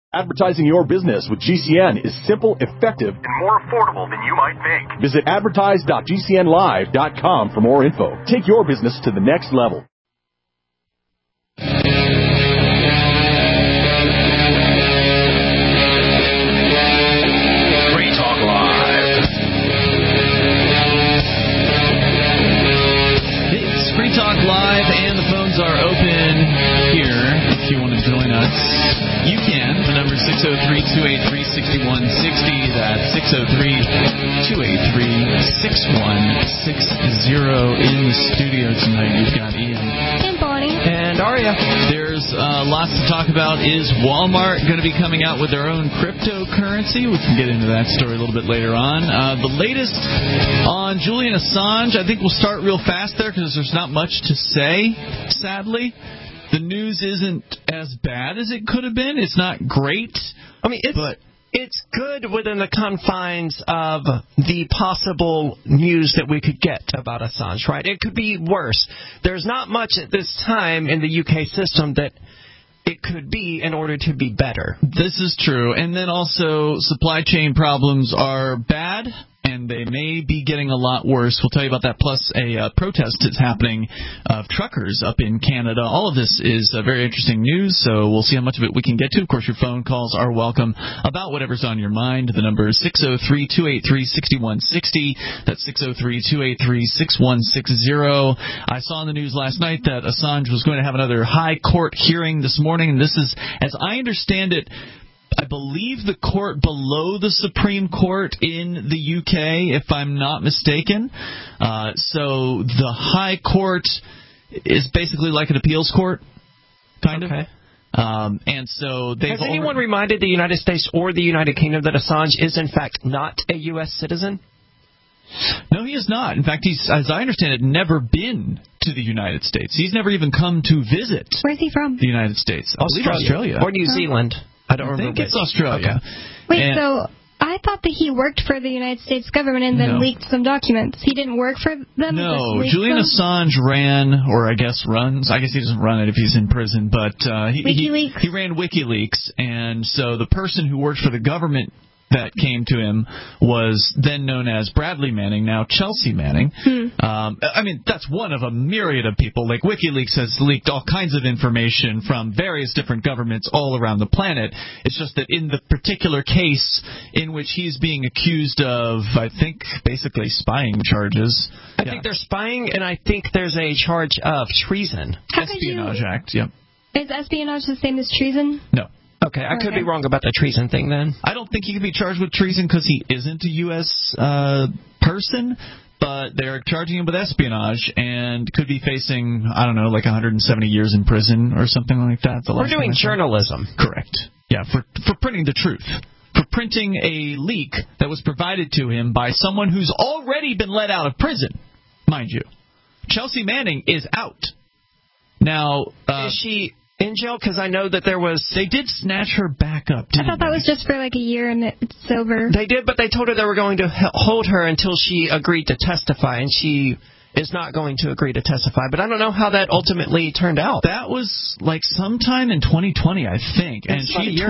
Advertising your business with GCN is simple, effective, and more affordable than you might think. Visit advertise.gcnlive.com for more info. Take your business to the next level. Free Talk Live. It's Free Talk Live, and the phones are open here if you want to join us. You can. The number is 603-283-6160. That's 603-283-6160. In the studio tonight, you've got Ian. And Bonnie. And Aria. There's lots to talk about. Is Walmart going to be coming out with their own cryptocurrency? We can get into that story a little bit later on. The latest on Julian Assange, I think we'll start real fast there because there's not much to say, sadly. The news isn't as bad as it could have been. It's not great. I mean, it's good within the confines of the possible news that we could get about Assange, right? It could be worse. There's not much at this time in the UK system that it could be in order to be better. This is true. And then also supply chain problems are bad, and they may be getting a lot worse. We'll tell you about that, plus a protest that's happening of truckers up in Canada. All of this is very interesting news, so we'll see how much of it we can get to. Of course, your phone calls are welcome about whatever's on your mind. The number is 603-283-6160. That's 603-283-6160. I saw in the news last night that Assange was going to have another high court hearing this morning, and this is, as I understand it, I believe the court below the Supreme Court in the UK, if I'm not mistaken. So the High Court is basically like an appeals court, kind of. And so has anyone reminded the United States or the United Kingdom that Assange is, in fact, not a U.S. citizen? No, he is not. In fact, he's, as I understand it, never been to the United States. He's never even come to visit. Where's he from? The United States. Australia. Or New Zealand. I don't remember. I think it's Australia. Okay. Wait, so I thought that he worked for the United States government and then leaked some documents. He didn't work for them? No, Julian Assange ran, or I guess runs. I guess he doesn't run it if he's in prison, but he ran WikiLeaks, and so the person who worked for the government that came to him was then known as Bradley Manning, now Chelsea Manning. I mean, that's one of a myriad of people. Like, WikiLeaks has leaked all kinds of information from various different governments all around the planet. It's just that in the particular case in which he's being accused of, I think, basically spying charges. I think they're spying, and I think there's a charge of treason. Espionage Act, yep. Is espionage the same as treason? No. Okay, I could be wrong about the treason thing then. I don't think he could be charged with treason because he isn't a U.S. person, but they're charging him with espionage and could be facing, I don't know, like 170 years in prison or something like that. We're doing journalism. Correct. Yeah, for printing the truth. For printing a leak that was provided to him by someone who's already been let out of prison, mind you. Chelsea Manning is out. Now, is she in jail? Because I know that there was... They did snatch her back up, I thought that was just for like a year and it's over. They did, but they told her they were going to hold her until she agreed to testify, and she is not going to agree to testify. But I don't know how that ultimately turned out. That was like sometime in 2020, I think. And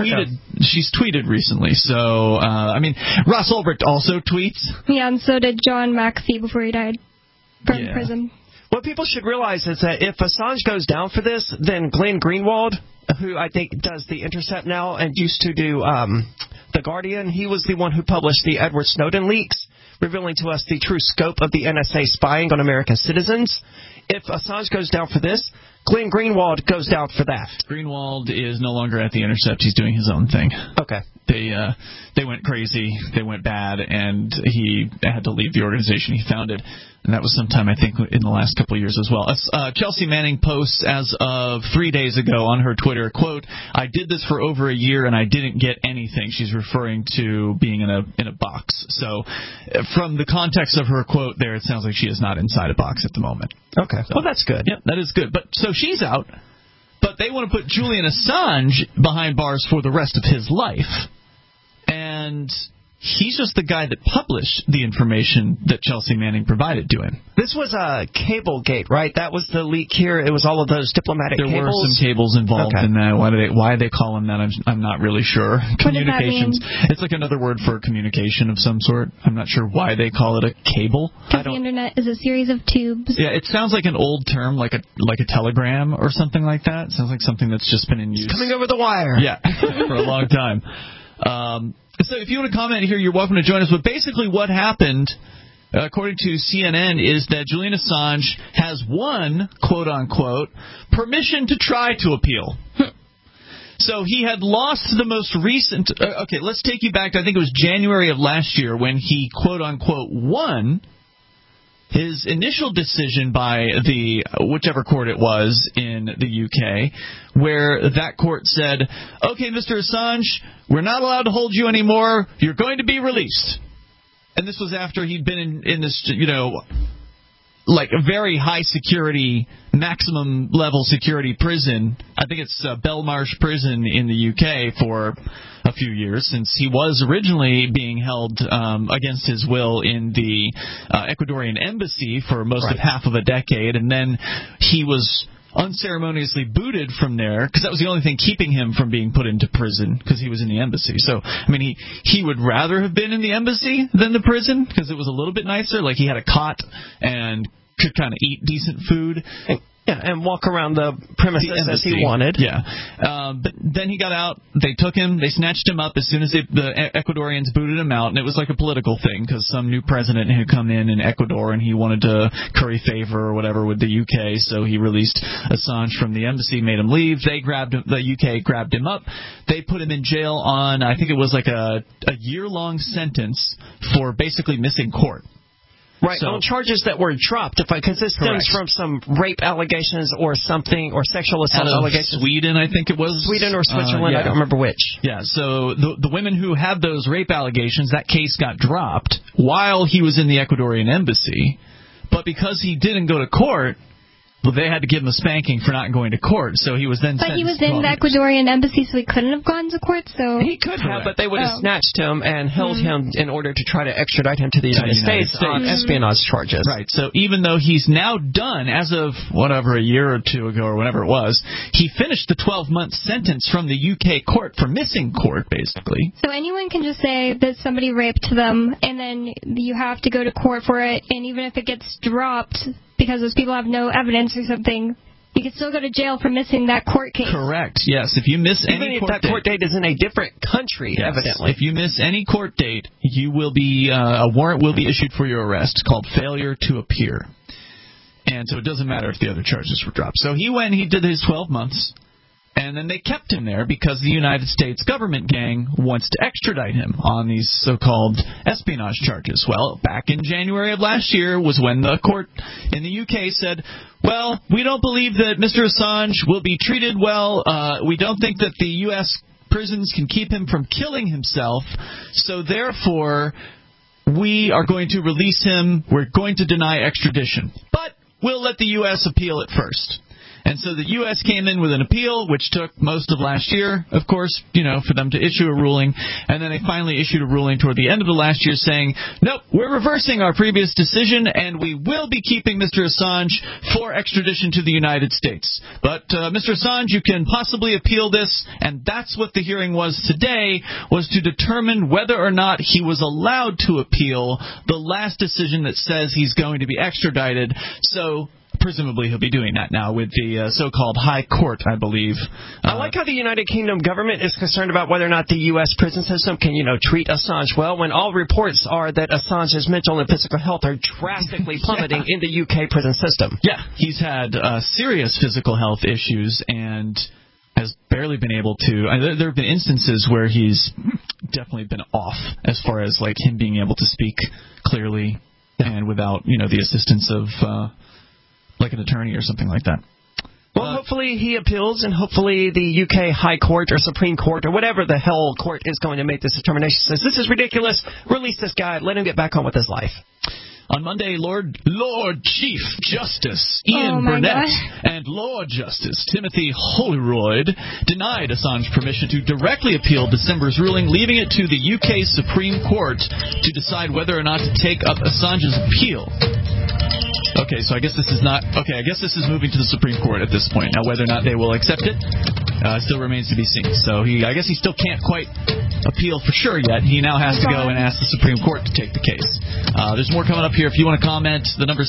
she's tweeted recently. So, I mean, Ross Ulbricht also tweets. Yeah, and so did John McAfee before he died from prison. What people should realize is that if Assange goes down for this, then Glenn Greenwald, who I think does The Intercept now and used to do The Guardian, he was the one who published the Edward Snowden leaks, revealing to us the true scope of the NSA spying on American citizens. If Assange goes down for this, Glenn Greenwald goes down for that. Greenwald is no longer at The Intercept. He's doing his own thing. Okay. They went crazy, they went bad, and he had to leave the organization he founded. And that was sometime, I think, in the last couple of years as well. Chelsea Manning posts as of 3 days ago on her Twitter, quote, "I did this for over a year and I didn't get anything." She's referring to being in a box. So from the context of her quote there, it sounds like she is not inside a box at the moment. Okay. So, well, that's good. Yep, that is good. But so she's out, but they want to put Julian Assange behind bars for the rest of his life. And he's just the guy that published the information that Chelsea Manning provided to him. This was a Cablegate, right? That was the leak here. It was all of those diplomatic cables. There were some cables involved in that. Why they call them that, I'm not really sure. Communications. It's like another word for communication of some sort. I'm not sure why they call it a cable. Because the internet is a series of tubes. Yeah, it sounds like an old term, like a telegram or something like that. It sounds like something that's just been in use. It's coming over the wire. Yeah, for a long time. So if you want to comment here, you're welcome to join us. But basically what happened, according to CNN, is that Julian Assange has won, quote-unquote, permission to try to appeal. So he had lost the most recent... okay, let's take you back to, I think it was January of last year, when he, quote-unquote, won his initial decision by the whichever court it was in the UK, where that court said, okay, Mr. Assange, we're not allowed to hold you anymore. You're going to be released. And this was after he'd been in this, like a very high security, maximum level security prison. I think it's Belmarsh Prison in the UK for a few years, since he was originally being held against his will in the Ecuadorian embassy for most of half of a decade, and then he was unceremoniously booted from there, because that was the only thing keeping him from being put into prison, because he was in the embassy. So, I mean, he would rather have been in the embassy than the prison, because it was a little bit nicer. Like, he had a cot and could kind of eat decent food. And walk around the premises as he wanted. Yeah. But then he got out. They took him. They snatched him up as soon as the Ecuadorians booted him out. And it was like a political thing, because some new president had come in Ecuador, and he wanted to curry favor or whatever with the UK. So he released Assange from the embassy, made him leave. They grabbed him. The UK grabbed him up. They put him in jail on, I think it was like a year-long sentence for basically missing court. Right, so, on charges that were dropped, because this stems from some rape allegations or something, or sexual assault allegations. Sweden, I think it was. Sweden or Switzerland, I don't remember which. Yeah, so the women who had those rape allegations, that case got dropped while he was in the Ecuadorian embassy, but because he didn't go to court, well, they had to give him a spanking for not going to court, so he was then sentenced. But he was in the Ecuadorian embassy, so he couldn't have gone to court, so... He could have, but they would have snatched him and held him in order to try to extradite him to the United States on espionage charges. Right, so even though he's now done, as of whatever, a year or two ago or whatever it was, he finished the 12-month sentence from the UK court for missing court, basically. So anyone can just say that somebody raped them, and then you have to go to court for it, and even if it gets dropped... because those people have no evidence or something, you can still go to jail for missing that court case. Correct. Yes. If you miss any court date. Even if that court date is in a different country, evidently. If you miss any court date, you will be a warrant will be issued for your arrest called failure to appear. And so it doesn't matter if the other charges were dropped. So he went, he did his 12 months, and then they kept him there because the United States government gang wants to extradite him on these so-called espionage charges. Well, back in January of last year was when the court in the UK said, well, we don't believe that Mr. Assange will be treated well. We don't think that the U.S. prisons can keep him from killing himself. So therefore, we are going to release him. We're going to deny extradition. But we'll let the U.S. appeal it first. And so the U.S. came in with an appeal, which took most of last year, of course, for them to issue a ruling. And then they finally issued a ruling toward the end of the last year saying, nope, we're reversing our previous decision, and we will be keeping Mr. Assange for extradition to the United States. But, Mr. Assange, you can possibly appeal this, and that's what the hearing was today, was to determine whether or not he was allowed to appeal the last decision that says he's going to be extradited. So... presumably he'll be doing that now with the so-called High Court, I believe. I like how the United Kingdom government is concerned about whether or not the U.S. prison system can, treat Assange well, when all reports are that Assange's mental and physical health are drastically plummeting in the UK prison system. Yeah, he's had serious physical health issues and has barely been able to... there have been instances where he's definitely been off as far as like him being able to speak clearly and without, the assistance of... like an attorney or something like that. Well, hopefully he appeals, and hopefully the UK High Court or Supreme Court or whatever the hell court is going to make this determination says, this is ridiculous, release this guy, let him get back on with his life. On Monday, Lord Chief Justice Ian Burnett and Lord Justice Timothy Holyroyd denied Assange permission to directly appeal December's ruling, leaving it to the UK Supreme Court to decide whether or not to take up Assange's appeal. Okay, so I guess this is moving to the Supreme Court at this point. Now, whether or not they will accept it still remains to be seen. So I guess he still can't quite appeal for sure yet. He now has to go and ask the Supreme Court to take the case. There's more coming up here. If you want to comment, the number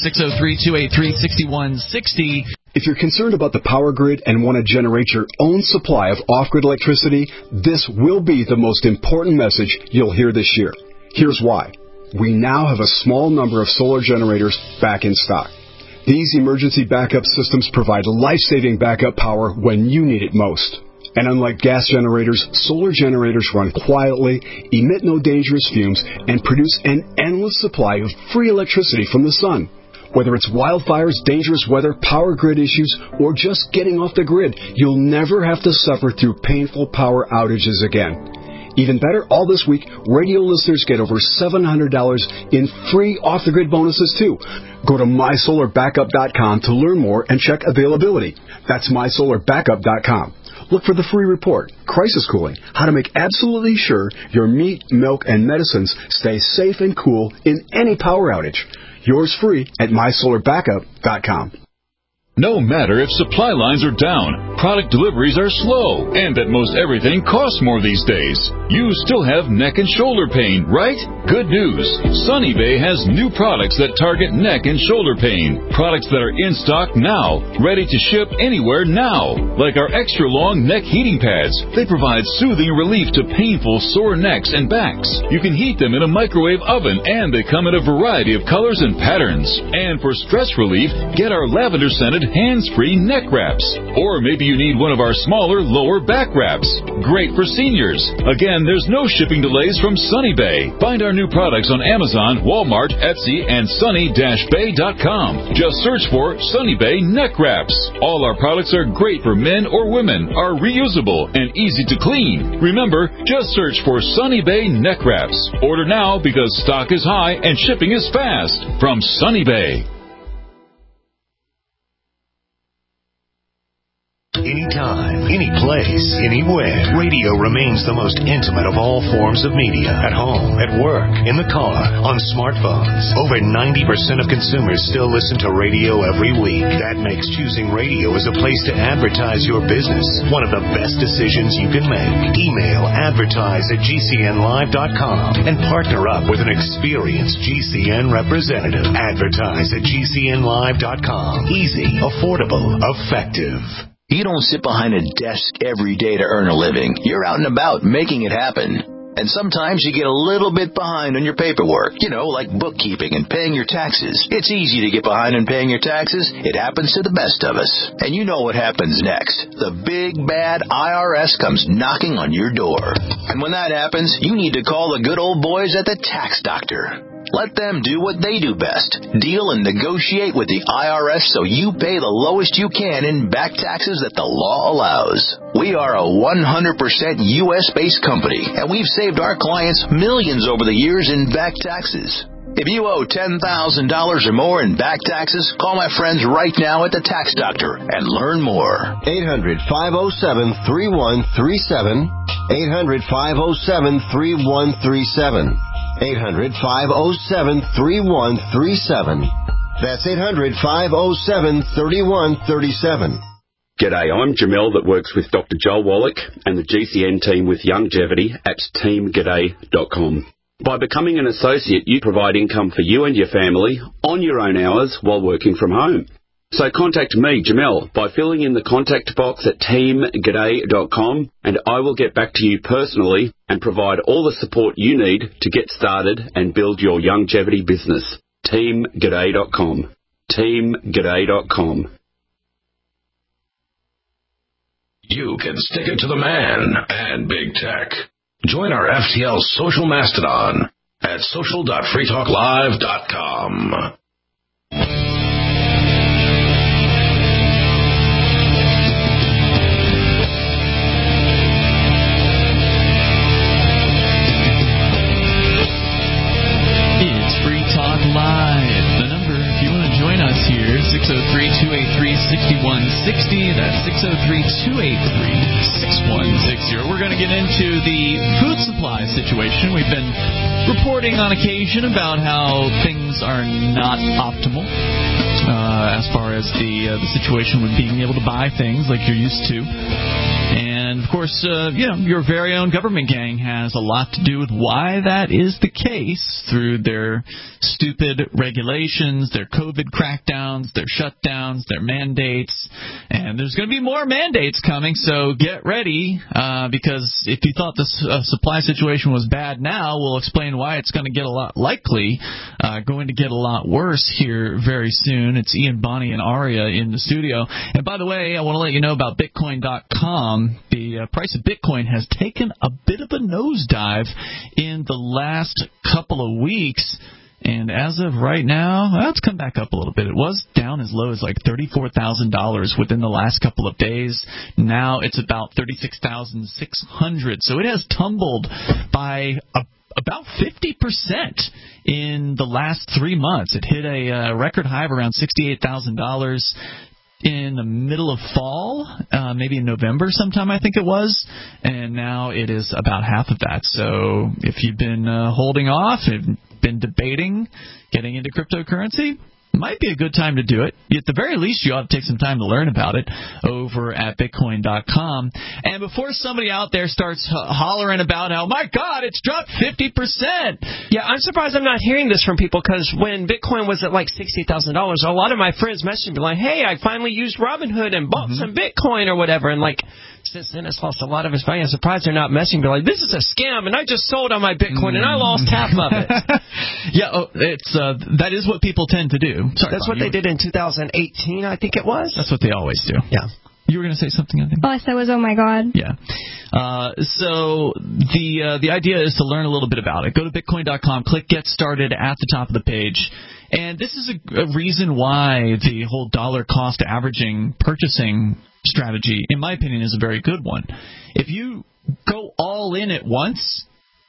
603-283-6160. If you're concerned about the power grid and want to generate your own supply of off-grid electricity, this will be the most important message you'll hear this year. Here's why. We now have a small number of solar generators back in stock. These emergency backup systems provide life-saving backup power when you need it most. And unlike gas generators, solar generators run quietly, emit no dangerous fumes, and produce an endless supply of free electricity from the sun. Whether it's wildfires, dangerous weather, power grid issues, or just getting off the grid, you'll never have to suffer through painful power outages again. Even better, all this week, radio listeners get over $700 in free off-the-grid bonuses, too. Go to MySolarBackup.com to learn more and check availability. That's MySolarBackup.com. Look for the free report, Crisis Cooling, how to make absolutely sure your meat, milk, and medicines stay safe and cool in any power outage. Yours free at MySolarBackup.com. No matter if supply lines are down, product deliveries are slow, and that most everything costs more these days, you still have neck and shoulder pain, right? Good news. Sunny Bay has new products that target neck and shoulder pain. Products that are in stock now, ready to ship anywhere now. Like our extra long neck heating pads. They provide soothing relief to painful sore necks and backs. You can heat them in a microwave oven, and they come in a variety of colors and patterns. And for stress relief, get our lavender scented hands-free neck wraps. Or maybe you need one of our smaller lower back wraps. Great for seniors. Again, there's no shipping delays from Sunny Bay. Find our new products on Amazon, Walmart, Etsy, and sunny-bay.com. Just search for Sunny Bay neck wraps. All our products are great for men or women, are reusable, and easy to clean. Remember, just search for Sunny Bay neck wraps. Order now because stock is high and shipping is fast. From Sunny Bay. Anytime, any place, anywhere, radio remains the most intimate of all forms of media. At home, at work, in the car, on smartphones. Over 90% of consumers still listen to radio every week. That makes choosing radio as a place to advertise your business one of the best decisions you can make. Email advertise@gcnlive.com and partner up with an experienced GCN representative. Advertise@gcnlive.com. Easy, affordable, effective. You don't sit behind a desk every day to earn a living. You're out and about making it happen. And sometimes you get a little bit behind on your paperwork, like bookkeeping and paying your taxes. It's easy to get behind on paying your taxes. It happens to the best of us. And you know what happens next. The big, bad IRS comes knocking on your door. And when that happens, you need to call the good old boys at the Tax Doctor. Let them do what they do best. Deal and negotiate with the IRS so you pay the lowest you can in back taxes that the law allows. We are a 100% U.S.-based company, and we've saved our clients millions over the years in back taxes. If you owe $10,000 or more in back taxes, call my friends right now at the Tax Doctor and learn more. 800-507-3137. 800-507-3137. 800-507-3137. That's 800-507-3137. G'day, I'm Jamel that works with Dr. Joel Wallach and the GCN team with Longevity at teamg'day.com. By becoming an associate, you provide income for you and your family on your own hours while working from home. So contact me, Jamel, by filling in the contact box at teamg'day.com, and I will get back to you personally and provide all the support you need to get started and build your longevity business. teamg'day.com. teamg'day.com. You can stick it to the man and big tech. Join our FTL social mastodon at social.freetalklive.com. It's Free Talk Live. 603-283-6160. That's 603-283-6160. We're going to get into the food supply situation. We've been reporting on occasion about how things are not optimal as far as the situation with being able to buy things like you're used to. And, of course, your very own government gang has a lot to do with why that is the case through their stupid regulations, their COVID crackdowns, their shutdowns, their mandates. And there's going to be more mandates coming, so get ready, because if you thought the supply situation was bad now, we'll explain why it's going to get a lot worse here very soon. It's Ian, Bonnie, and Aria in the studio. And by the way, I want to let you know about Bitcoin.com. The price of Bitcoin has taken a bit of a nosedive in the last couple of weeks. And as of right now, it's come back up a little bit. It was down as low as like $34,000 within the last couple of days. Now it's about $36,600. So it has tumbled by about 50% in the last 3 months. It hit a record high of around $68,000 in the middle of fall, maybe in November sometime, I think it was, and now it is about half of that. So if you've been holding off, and been debating getting into cryptocurrency, might be a good time to do it. At the very least, you ought to take some time to learn about it over at Bitcoin.com. And before somebody out there starts hollering about how, my God, it's dropped 50%. Yeah, I'm surprised I'm not hearing this from people, because when Bitcoin was at like $60,000, a lot of my friends messaged me like, hey, I finally used Robinhood and bought some Bitcoin or whatever. And like, since then it's lost a lot of its value. I'm surprised they're not messaging me like, this is a scam, and I just sold on my Bitcoin and I lost half of it. Yeah, that is what people tend to do. Sorry, that's what they did in 2018, I think it was. That's what they always do. Yeah. You were going to say something, I think? All I said was, oh, my God. Yeah. So the idea is to learn a little bit about it. Go to Bitcoin.com, click Get Started at the top of the page. And this is a reason why the whole dollar cost averaging purchasing strategy, in my opinion, is a very good one. If you go all in at once,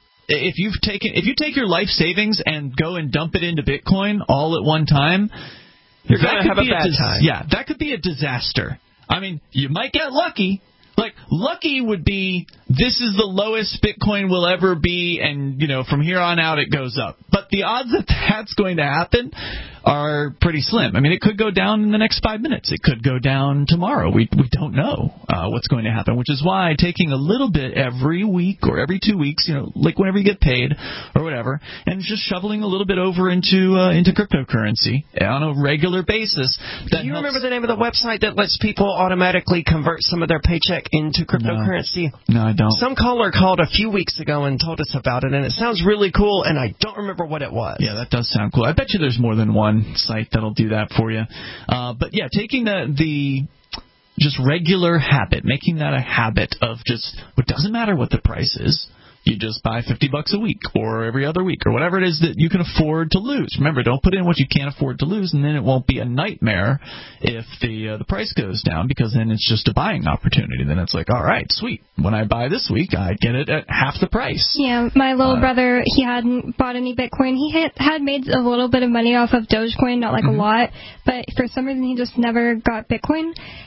if you take your life savings and go and dump it into Bitcoin all at one time, you're going to have a bad time. Yeah, that could be a disaster. I mean, you might get lucky. Like, lucky would be, this is the lowest Bitcoin will ever be, and, from here on out it goes up. But the odds that that's going to happen are pretty slim. I mean, it could go down in the next 5 minutes. It could go down tomorrow. We don't know what's going to happen, which is why taking a little bit every week or every 2 weeks, like whenever you get paid or whatever, and just shoveling a little bit over into cryptocurrency on a regular basis. Do you remember the name of the website that lets people automatically convert some of their paycheck into cryptocurrency? No, I don't. Some caller called a few weeks ago and told us about it, and it sounds really cool, and I don't remember what it was. Yeah, that does sound cool. I bet you there's more than one site that'll do that for you. But yeah, taking the just regular habit, making that a habit of just, it doesn't matter what the price is. You just buy $50 a week or every other week or whatever it is that you can afford to lose. Remember, don't put in what you can't afford to lose, and then it won't be a nightmare if the price goes down, because then it's just a buying opportunity. Then it's like, all right, sweet. When I buy this week, I get it at half the price. Yeah, my little brother, he hadn't bought any Bitcoin. He had made a little bit of money off of Dogecoin, not like a lot, but for some reason he just never got Bitcoin.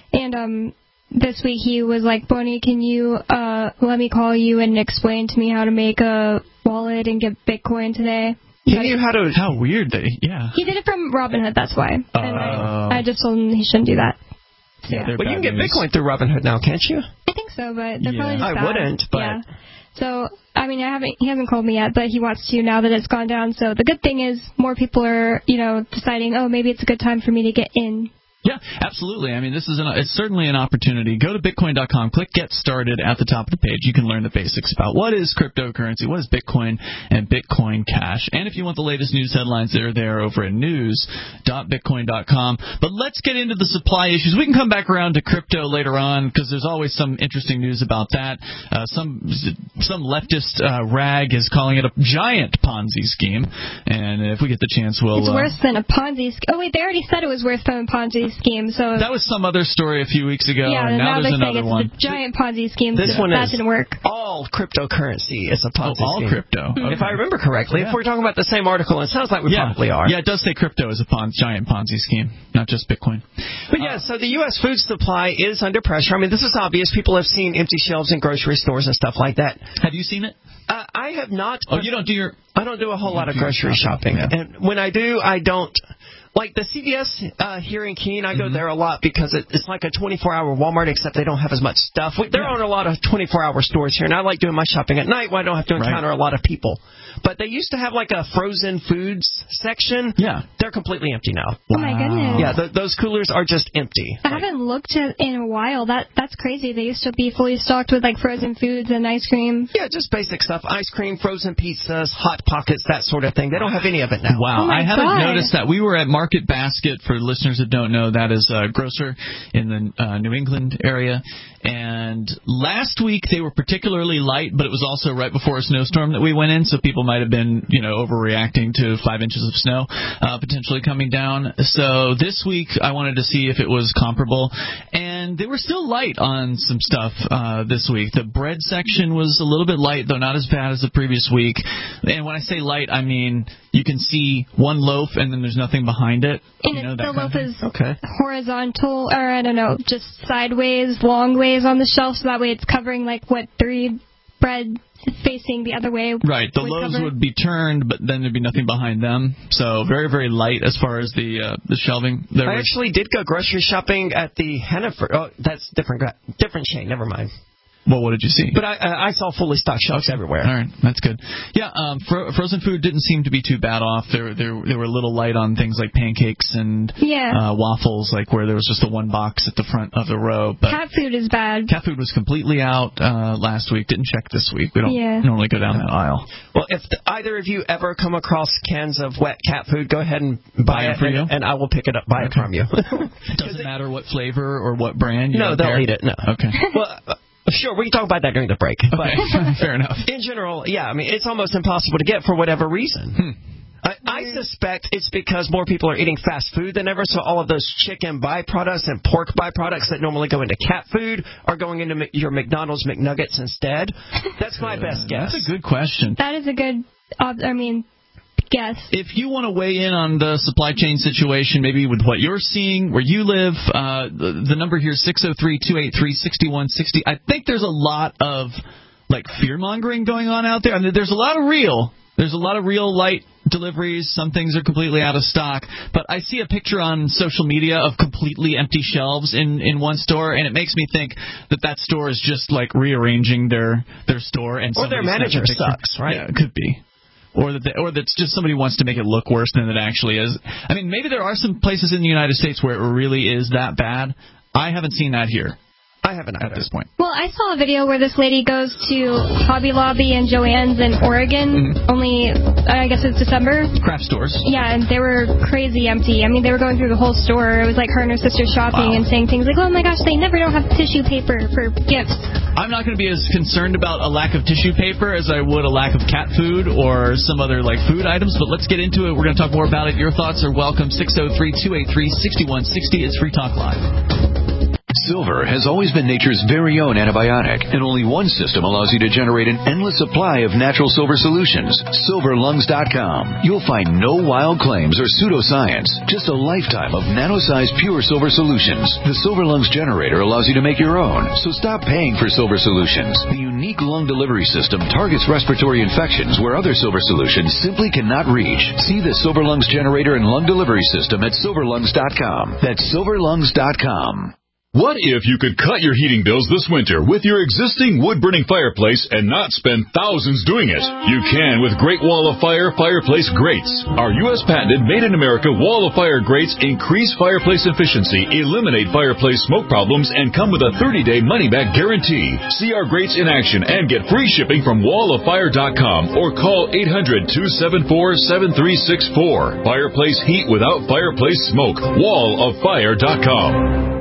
And this week he was like, Bonnie, can you let me call you and explain to me how to make a wallet and get Bitcoin today? He knew how to... How weird that yeah. He did it from Robinhood, that's why. And I just told him he shouldn't do that. So, yeah. But you can get Bitcoin through Robinhood now, can't you? I think so, but they're probably just bad. I wouldn't, but... Yeah. So, I mean, he hasn't called me yet, but he wants to now that it's gone down. So the good thing is more people are, deciding, oh, maybe it's a good time for me to get in. Yeah, absolutely. I mean, it's certainly an opportunity. Go to Bitcoin.com, click Get Started at the top of the page. You can learn the basics about what is cryptocurrency, what is Bitcoin, and Bitcoin Cash. And if you want the latest news headlines, they're there over at news.bitcoin.com. But let's get into the supply issues. We can come back around to crypto later on, because there's always some interesting news about that. Some leftist rag is calling it a giant Ponzi scheme. And if we get the chance, we'll... It's worse than a Ponzi scheme. Oh, wait, they already said it was worse than a Ponzi scheme. So that was some other story a few weeks ago. Yeah, and now there's another one. It's a giant Ponzi scheme. This one that didn't work. All cryptocurrency is a Ponzi scheme. All crypto. Mm-hmm. If I remember correctly, if we're talking about the same article, it sounds like we probably are. Yeah, it does say crypto is a giant Ponzi scheme, not just Bitcoin. But so the U.S. food supply is under pressure. I mean, this is obvious. People have seen empty shelves in grocery stores and stuff like that. Have you seen it? I have not. Oh, you don't do your... I don't do a whole lot of grocery shopping. Yeah. And when I do, I don't... Like the CVS here in Keene, I go there a lot because it's like a 24-hour Walmart, except they don't have as much stuff. There aren't a lot of 24-hour stores here, and I like doing my shopping at night when I don't have to encounter a lot of people. But they used to have like a frozen foods section. Yeah. They're completely empty now. Oh, my goodness. Yeah, those coolers are just empty. I haven't looked at in a while. That's crazy. They used to be fully stocked with like frozen foods and ice cream. Yeah, just basic stuff. Ice cream, frozen pizzas, Hot Pockets, that sort of thing. They don't have any of it now. Wow. I haven't noticed that. We were at Market Basket, for listeners that don't know, that is a grocer in the New England area. And last week they were particularly light, but it was also right before a snowstorm that we went in, so people might have been, overreacting to 5 inches of snow potentially coming down. So this week I wanted to see if it was comparable, and they were still light on some stuff this week. The bread section was a little bit light, though not as bad as the previous week. And when I say light, I mean you can see one loaf and then there's nothing behind it. And the loaf is horizontal, or I don't know, just sideways, long ways on the shelf, so that way it's covering 3 bread facing the other way. Right, the loaves would be turned, but then there'd be nothing behind them. So very, very light as far as the shelving. I actually did go grocery shopping at the Hannaford. Oh, that's different chain. Never mind. Well, what did you see? But I saw fully stocked shelves everywhere. All right, that's good. Yeah, frozen food didn't seem to be too bad off. They were a little light on things like pancakes and waffles, like where there was just the one box at the front of the row. But cat food is bad. Cat food was completely out last week. Didn't check this week. We don't normally go down that aisle. Well, if either of you ever come across cans of wet cat food, go ahead and buy it for you, and I will pick it up. Buy it from you. Doesn't matter what flavor or what brand. No, they'll eat it. No. Okay. Well. Sure, we can talk about that during the break. But fair enough. In general, I mean, it's almost impossible to get for whatever reason. I suspect it's because more people are eating fast food than ever, so all of those chicken byproducts and pork byproducts that normally go into cat food are going into your McDonald's McNuggets instead. That's my best guess. That's a good question. That is a good, guess. If you want to weigh in on the supply chain situation, maybe with what you're seeing, where you live, the number here is 603-283-6160. I think there's a lot of fear-mongering going on out there. I mean, there's a lot of real light deliveries. Some things are completely out of stock. But I see a picture on social media of completely empty shelves in one store, and it makes me think that store is just rearranging their store, and or their manager sucks, right? Yeah, it could be. Or that's just somebody wants to make it look worse than it actually is. I mean, maybe there are some places in the United States where it really is that bad. I haven't seen that here. I haven't at this point. Well, I saw a video where this lady goes to Hobby Lobby and Joann's in Oregon. Only, I guess it's December. Craft stores. Yeah, and they were crazy empty. I mean, they were going through the whole store. It was like her and her sister shopping and saying things like, "Oh my gosh, they never don't have tissue paper for gifts." I'm not going to be as concerned about a lack of tissue paper as I would a lack of cat food or some other food items. But let's get into it. We're going to talk more about it. Your thoughts are welcome. 603-283-6160. It's Free Talk Live. Silver has always been nature's very own antibiotic, and only one system allows you to generate an endless supply of natural silver solutions. SilverLungs.com. You'll find no wild claims or pseudoscience, just a lifetime of nano-sized pure silver solutions. The Silver Lungs generator allows you to make your own, so stop paying for silver solutions. The unique lung delivery system targets respiratory infections where other silver solutions simply cannot reach. See the Silver Lungs generator and lung delivery system at SilverLungs.com. That's SilverLungs.com. What if you could cut your heating bills this winter with your existing wood-burning fireplace and not spend thousands doing it? You can with Great Wall of Fire fireplace grates. Our U.S. patented made-in-America Wall of Fire grates increase fireplace efficiency, eliminate fireplace smoke problems, and come with a 30-day money-back guarantee. See our grates in action and get free shipping from walloffire.com or call 800-274-7364. Fireplace heat without fireplace smoke. walloffire.com.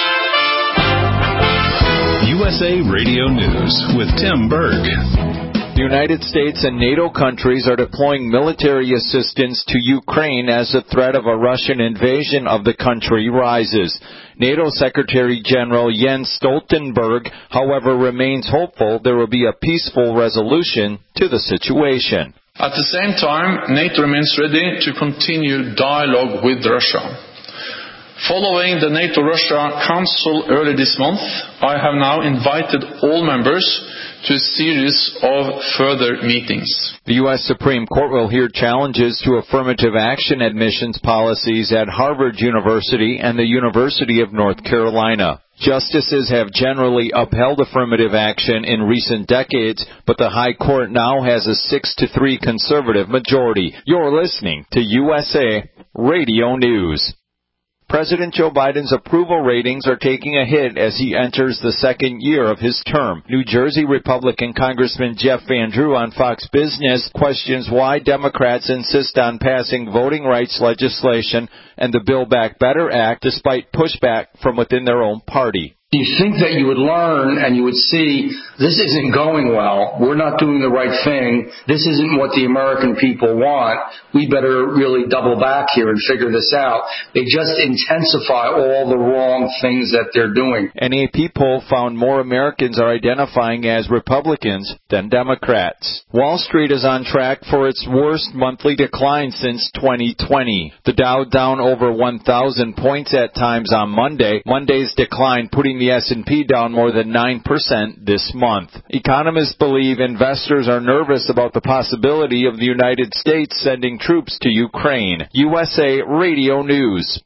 USA Radio News with Tim Berg. The United States and NATO countries are deploying military assistance to Ukraine as the threat of a Russian invasion of the country rises. NATO Secretary General Jens Stoltenberg, however, remains hopeful there will be a peaceful resolution to the situation. At the same time, NATO remains ready to continue dialogue with Russia. Following the NATO-Russia Council early this month, I have now invited all members to a series of further meetings. The U.S. Supreme Court will hear challenges to affirmative action admissions policies at Harvard University and the University of North Carolina. Justices have generally upheld affirmative action in recent decades, but the High Court now has a 6-3 conservative majority. You're listening to USA Radio News. President Joe Biden's approval ratings are taking a hit as he enters the second year of his term. New Jersey Republican Congressman Jeff Van Drew on Fox Business questions why Democrats insist on passing voting rights legislation and the Build Back Better Act despite pushback from within their own party. You think that you would learn and you would see this isn't going well. We're not doing the right thing. This isn't what the American people want. We better really double back here and figure this out. They just intensify all the wrong things that they're doing. An AP poll found more Americans are identifying as Republicans than Democrats. Wall Street is on track for its worst monthly decline since 2020. The Dow down over 1,000 points at times on Monday. Monday's decline putting the S&P down more than 9% this month. Economists believe investors are nervous about the possibility of the United States sending troops to Ukraine. USA Radio News.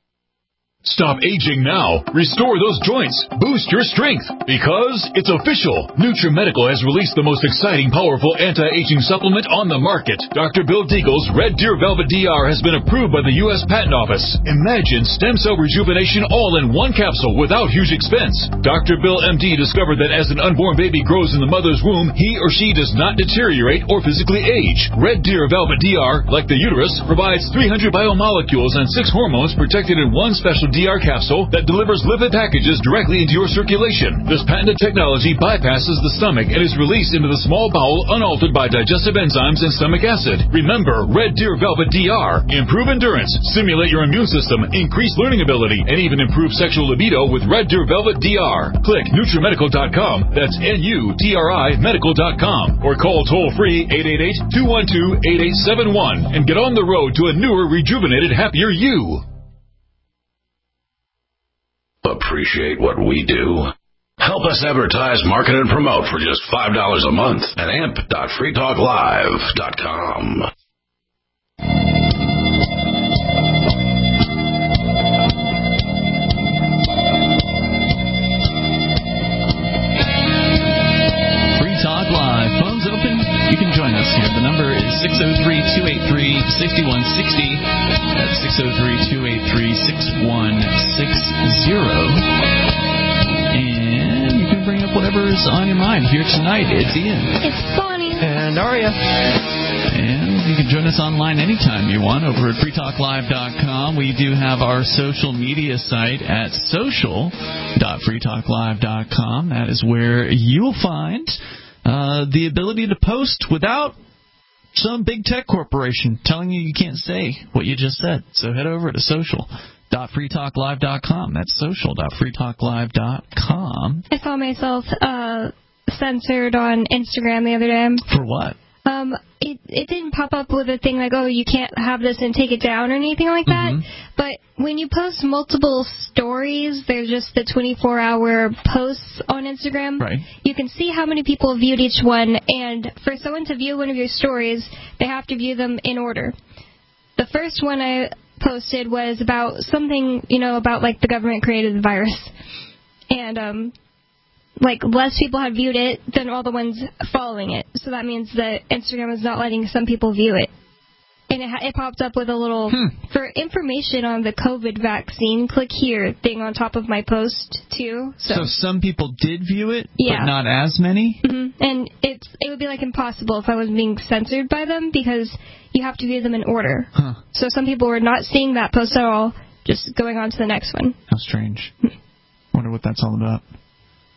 Stop aging now. Restore those joints. Boost your strength. Because it's official. NutriMedical has released the most exciting, powerful anti-aging supplement on the market. Dr. Bill Deagle's Red Deer Velvet DR has been approved by the U.S. Patent Office. Imagine stem cell rejuvenation all in one capsule without huge expense. Dr. Bill MD discovered that as an unborn baby grows in the mother's womb, he or she does not deteriorate or physically age. Red Deer Velvet DR, like the uterus, provides 300 biomolecules and 6 hormones protected in one special DR capsule that delivers lipid packages directly into your circulation. This patented technology bypasses the stomach and is released into the small bowel unaltered by digestive enzymes and stomach acid. Remember, Red Deer Velvet DR. Improve endurance, stimulate your immune system, increase learning ability, and even improve sexual libido with Red Deer Velvet DR. Click NutriMedical.com. That's NUTRI Medical.com. Or call toll-free 888-212-8871 and get on the road to a newer, rejuvenated, happier you. Appreciate what we do? Help us advertise, market, and promote for just $5 a month at amp.freetalklive.com. Free Talk Live. Phones open. You can join us here. The number is 603-283-6160. That's 603-283-6160. And you can bring up whatever is on your mind here tonight. It's Ian. It's Bonnie. And Aria. And you can join us online anytime you want over at freetalklive.com. We do have our social media site at social.freetalklive.com. That is where you'll find the ability to post without some big tech corporation telling you can't say what you just said. So head over to social.freetalklive.com. That's social.freetalklive.com. I saw myself censored on Instagram the other day. For what? It didn't pop up with a thing like, oh, you can't have this and take it down or anything like that. Mm-hmm. But when you post multiple stories, there's just the 24-hour posts on Instagram. Right. You can see how many people viewed each one, and for someone to view one of your stories, they have to view them in order. The first one I posted was about something, about like the government created the virus. And less people had viewed it than all the ones following it. So that means that Instagram is not letting some people view it. And it popped up with a little, for information on the COVID vaccine, click here thing on top of my post, too. So some people did view it, yeah, but not as many? Mm-hmm. And it would be impossible if I was being censored by them because you have to view them in order. Huh. So some people were not seeing that post at all, just going on to the next one. How strange. Wonder what that's all about.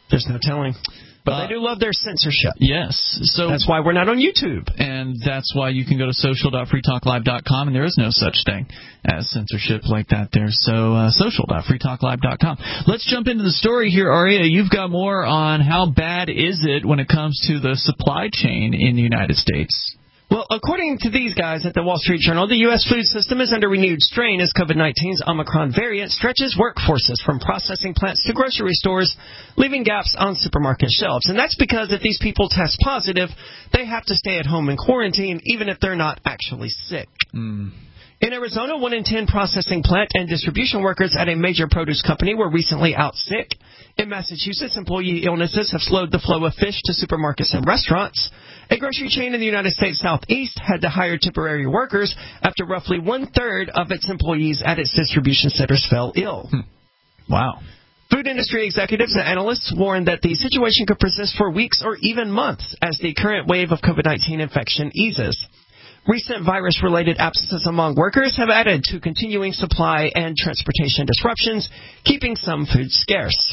There's no telling. But they do love their censorship. Yes. So that's why we're not on YouTube. And that's why you can go to social.freetalklive.com, and there is no such thing as censorship like that there. So social.freetalklive.com. Let's jump into the story here, Aria. You've got more on how bad is it when it comes to the supply chain in the United States. Well, according to these guys at the Wall Street Journal, the U.S. food system is under renewed strain as COVID-19's Omicron variant stretches workforces from processing plants to grocery stores, leaving gaps on supermarket shelves. And that's because if these people test positive, they have to stay at home in quarantine, even if they're not actually sick. In Arizona, 1 in 10 processing plant and distribution workers at a major produce company were recently out sick. In Massachusetts, employee illnesses have slowed the flow of fish to supermarkets and restaurants. A grocery chain in the United States Southeast had to hire temporary workers after roughly 1/3 of its employees at its distribution centers fell ill. Wow. Food industry executives and analysts warn that the situation could persist for weeks or even months as the current wave of COVID-19 infection eases. Recent virus-related absences among workers have added to continuing supply and transportation disruptions, keeping some food scarce.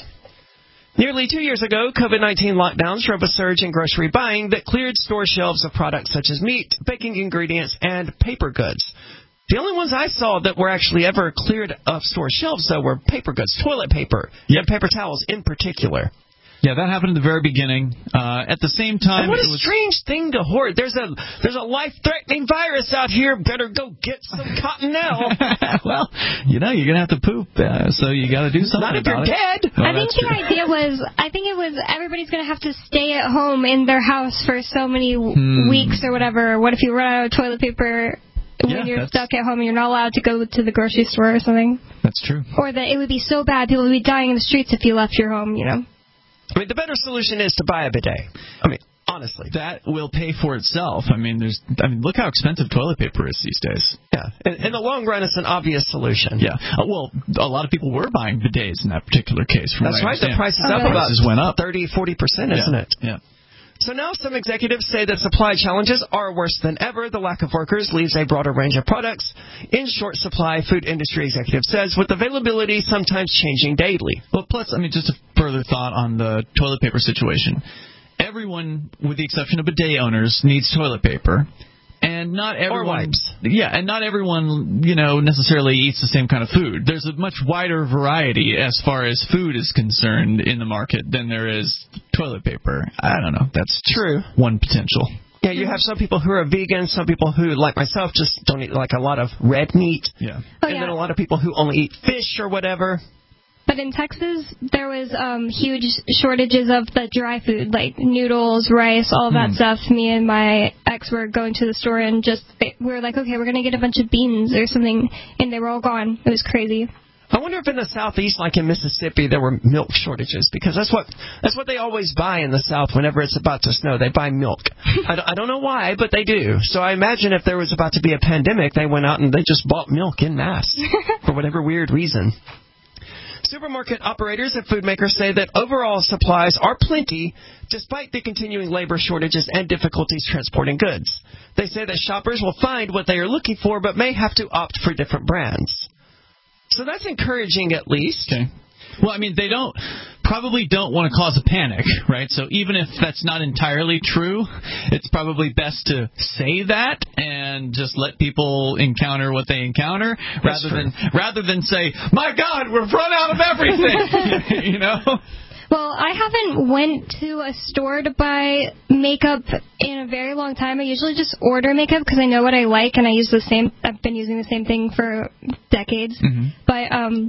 Nearly 2 years ago, COVID-19 lockdowns drove a surge in grocery buying that cleared store shelves of products such as meat, baking ingredients, and paper goods. The only ones I saw that were actually ever cleared of store shelves, though, were paper goods, toilet paper, and paper towels in particular. Yeah, that happened in the very beginning. At the same time, and what a strange thing to hoard. There's a life-threatening virus out here. Better go get some cotton now. Well, you're going to have to poop, so you got to do something about it. Not if you're dead. Well, I think the idea was, everybody's going to have to stay at home in their house for so many weeks or whatever. What if you run out of toilet paper when you're stuck at home and you're not allowed to go to the grocery store or something? That's true. Or that it would be so bad, people would be dying in the streets if you left your home, I mean, the better solution is to buy a bidet. I mean, honestly. That will pay for itself. Look how expensive toilet paper is these days. Yeah. In the long run, it's an obvious solution. Yeah. Well, a lot of people were buying bidets in that particular case. That's right. The price is up about 30-40%, isn't it? Yeah. So now some executives say that supply challenges are worse than ever. The lack of workers leaves a broader range of products in short supply, food industry executive says, with availability sometimes changing daily. Well, plus, just a further thought on the toilet paper situation. Everyone, with the exception of bidet owners, needs toilet paper. And not everyone, or wipes. Yeah, and not everyone, necessarily eats the same kind of food. There's a much wider variety as far as food is concerned in the market than there is toilet paper. I don't know. That's true. One potential. Yeah, you have some people who are vegan, some people who, like myself, just don't eat a lot of red meat. Yeah. And then a lot of people who only eat fish or whatever. But in Texas, there was huge shortages of the dry food, like noodles, rice, all of that stuff. Me and my ex were going to the store and we were like, okay, we're going to get a bunch of beans or something, and they were all gone. It was crazy. I wonder if in the Southeast, like in Mississippi, there were milk shortages, because that's what they always buy in the South whenever it's about to snow. They buy milk. I don't know why, but they do. So I imagine if there was about to be a pandemic, they went out and they just bought milk en masse for whatever weird reason. Supermarket operators and food makers say that overall supplies are plenty, despite the continuing labor shortages and difficulties transporting goods. They say that shoppers will find what they are looking for, but may have to opt for different brands. So that's encouraging, at least. Okay. Well, they probably don't want to cause a panic, right? So even if that's not entirely true, it's probably best to say that and just let people encounter what they encounter rather than say, my God, we've run out of everything, Well, I haven't went to a store to buy makeup in a very long time. I usually just order makeup because I know what I like, and I've been using the same thing for decades. Mm-hmm. But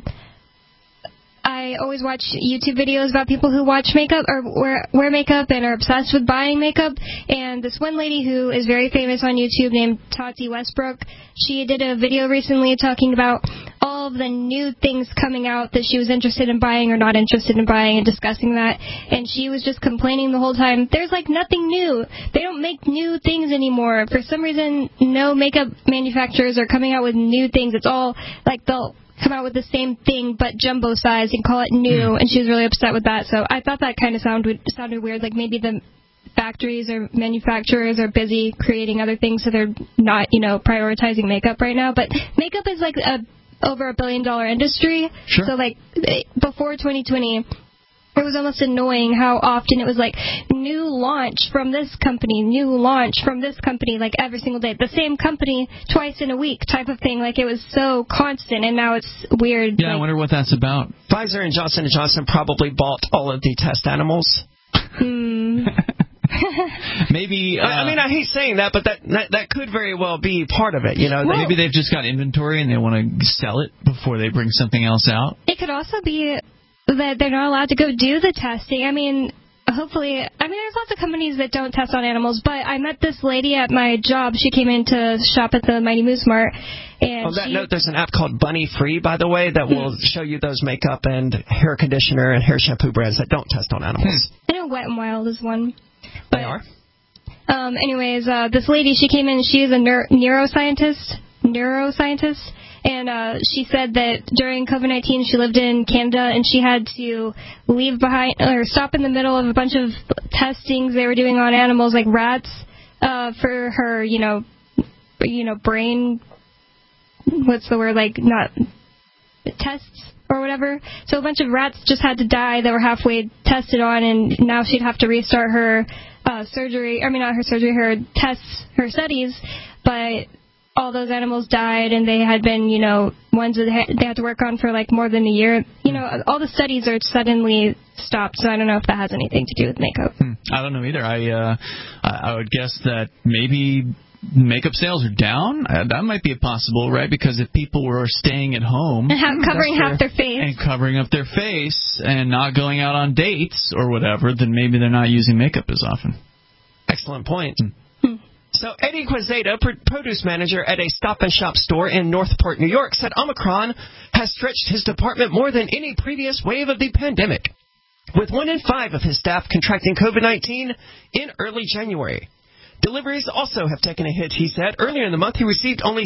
I always watch YouTube videos about people who watch makeup or wear makeup and are obsessed with buying makeup. And this one lady who is very famous on YouTube named Tati Westbrook, she did a video recently talking about all of the new things coming out that she was interested in buying or not interested in buying and discussing that. And she was just complaining the whole time, there's nothing new. They don't make new things anymore. For some reason, no makeup manufacturers are coming out with new things. It's all they'll come out with the same thing but jumbo size and call it new, and she was really upset with that. So I thought that kind of sounded weird, like maybe the factories or manufacturers are busy creating other things, so they're not, prioritizing makeup right now. But makeup is over $1 billion industry. Sure. So before 2020, it was almost annoying how often it was like, new launch from this company, new launch from this company, like every single day. The same company twice in a week type of thing. Like, it was so constant, and now it's weird. Yeah, I wonder what that's about. Pfizer and Johnson & Johnson probably bought all of the test animals. Maybe. I hate saying that, but that could very well be part of it. Maybe they've just got inventory and they want to sell it before they bring something else out. It could also be that they're not allowed to go do the testing. I mean, hopefully, there's lots of companies that don't test on animals, but I met this lady at my job. She came in to shop at the Mighty Moose Mart. And on that note, there's an app called Bunny Free, by the way, that will show you those makeup and hair conditioner and hair shampoo brands that don't test on animals. I know Wet n Wild is one. But, they are? Anyways, this lady, she came in, she is a neuroscientist, and she said that during COVID-19 she lived in Canada and she had to leave behind or stop in the middle of a bunch of testings they were doing on animals like rats for her, brain, what's the word, like not tests or whatever. So a bunch of rats just had to die that were halfway tested on, and now she'd have to restart her her tests, her studies, but all those animals died, and they had been, ones that they had to work on for like more than a year. All the studies are suddenly stopped, so I don't know if that has anything to do with makeup. I don't know either. I would guess that maybe makeup sales are down. That might be possible, right? Because if people were staying at home and covering half their face and covering up their face and not going out on dates or whatever, then maybe they're not using makeup as often. Excellent point. So Eddie Quezada, produce manager at a Stop & Shop store in Northport, New York, said Omicron has stretched his department more than any previous wave of the pandemic, with 1 in 5 of his staff contracting COVID-19 in early January. Deliveries also have taken a hit, he said. Earlier in the month, he received only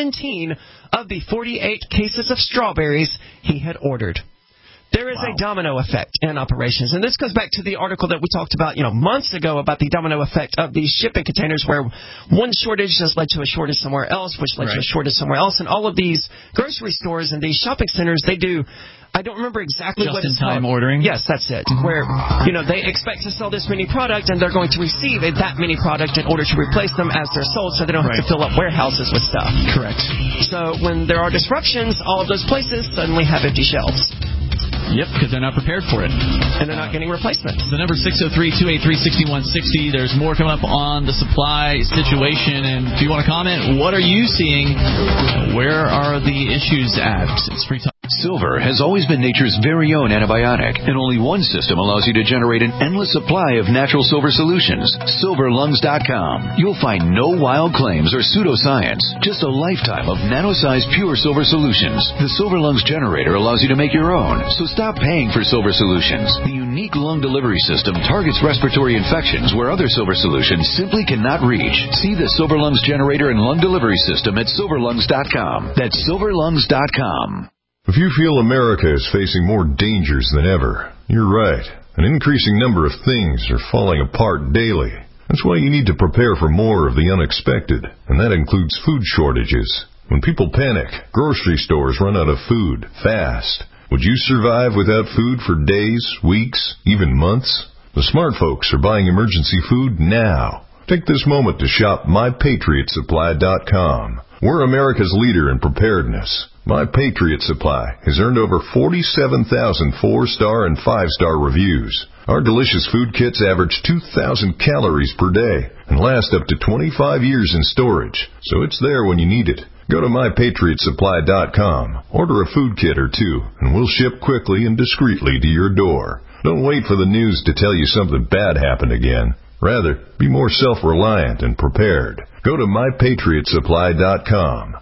17 of the 48 cases of strawberries he had ordered. There is a domino effect in operations, and this goes back to the article that we talked about, months ago about the domino effect of these shipping containers, where one shortage just led to a shortage somewhere else, which led to a shortage somewhere else, and all of these grocery stores and these shopping centers, they do. I don't remember exactly what it's called. Just-in-time ordering? Yes, that's it. Where, they expect to sell this many product, and they're going to receive that many product in order to replace them as they're sold, so they don't have to fill up warehouses with stuff. Correct. So when there are disruptions, all of those places suddenly have empty shelves. Yep, because they're not prepared for it. And they're not getting replacements. The number 603-283-6160. There's more coming up on the supply situation. And if you want to comment, what are you seeing? Where are the issues at? It's free time. Silver has always been nature's very own antibiotic, and only one system allows you to generate an endless supply of natural silver solutions. SilverLungs.com. You'll find no wild claims or pseudoscience, just a lifetime of nano-sized pure silver solutions. The Silver Lungs generator allows you to make your own, so stop paying for silver solutions. The unique lung delivery system targets respiratory infections where other silver solutions simply cannot reach. See the Silver Lungs generator and lung delivery system at SilverLungs.com. That's SilverLungs.com. If you feel America is facing more dangers than ever, you're right. An increasing number of things are falling apart daily. That's why you need to prepare for more of the unexpected, and that includes food shortages. When people panic, grocery stores run out of food fast. Would you survive without food for days, weeks, even months? The smart folks are buying emergency food now. Take this moment to shop MyPatriotSupply.com. We're America's leader in preparedness. My Patriot Supply has earned over 47,000 4-star and 5-star reviews. Our delicious food kits average 2,000 calories per day and last up to 25 years in storage, so it's there when you need it. Go to MyPatriotSupply.com, order a food kit or two, and we'll ship quickly and discreetly to your door. Don't wait for the news to tell you something bad happened again. Rather, be more self-reliant and prepared. Go to MyPatriotSupply.com.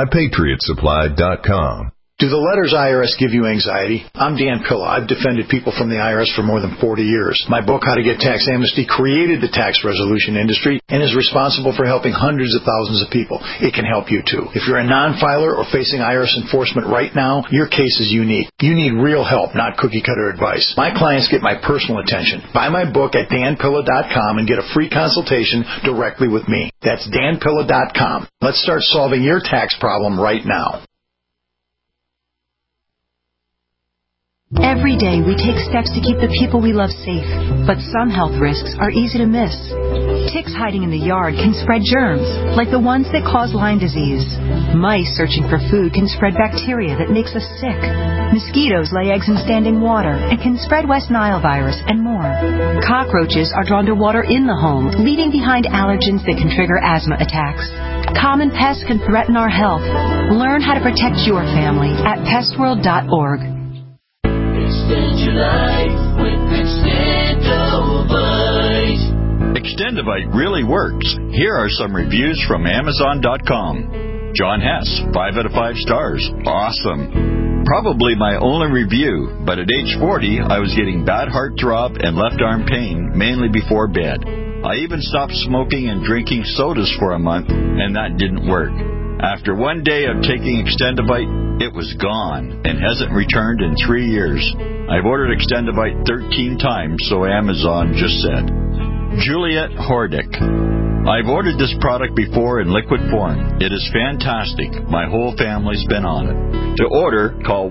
MyPatriotSupply.com. Do the letters IRS give you anxiety? I'm Dan Pilla. I've defended people from the IRS for more than 40 years. My book, How to Get Tax Amnesty, created the tax resolution industry and is responsible for helping hundreds of thousands of people. It can help you, too. If you're a non-filer or facing IRS enforcement right now, your case is unique. You need real help, not cookie-cutter advice. My clients get my personal attention. Buy my book at danpilla.com and get a free consultation directly with me. That's danpilla.com. Let's start solving your tax problem right now. Every day we take steps to keep the people we love safe, but some health risks are easy to miss. Ticks hiding in the yard can spread germs, like the ones that cause Lyme disease. Mice searching for food can spread bacteria that makes us sick. Mosquitoes lay eggs in standing water and can spread West Nile virus and more. Cockroaches are drawn to water in the home, leaving behind allergens that can trigger asthma attacks. Common pests can threaten our health. Learn how to protect your family at pestworld.org. Extend your life with Extendovite. Extendovite really works. Here are some reviews from Amazon.com. John Hess, 5 out of 5 stars. Awesome. Probably my only review, but at age 40, I was getting bad heart throb and left arm pain, mainly before bed. I even stopped smoking and drinking sodas for a month, and that didn't work. After one day of taking Extendovite, it was gone and hasn't returned in 3 years. I've ordered Extendovite 13 times, so Amazon just said. Juliet Hordick. I've ordered this product before in liquid form. It is fantastic. My whole family's been on it. To order, call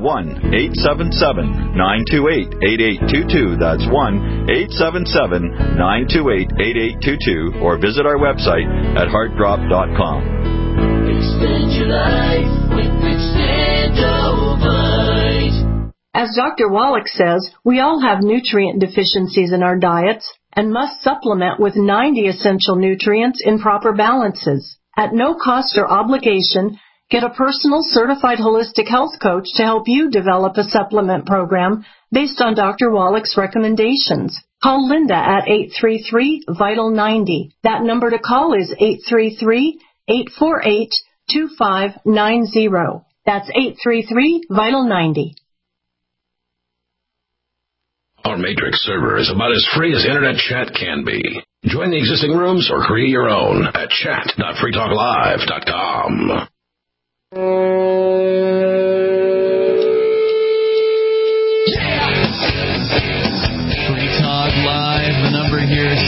1-877-928-8822. That's 1-877-928-8822. Or visit our website at heartdrop.com. Extend your life with Extendovite. As Dr. Wallach says, we all have nutrient deficiencies in our diets and must supplement with 90 essential nutrients in proper balances. At no cost or obligation, get a personal certified holistic health coach to help you develop a supplement program based on Dr. Wallach's recommendations. Call Linda at 833-VITAL-90. That number to call is 833-848-2590. That's 833-VITAL-90. Our Matrix server is about as free as internet chat can be. Join the existing rooms or create your own at chat.freetalklive.com. Free Talk Live, the number here is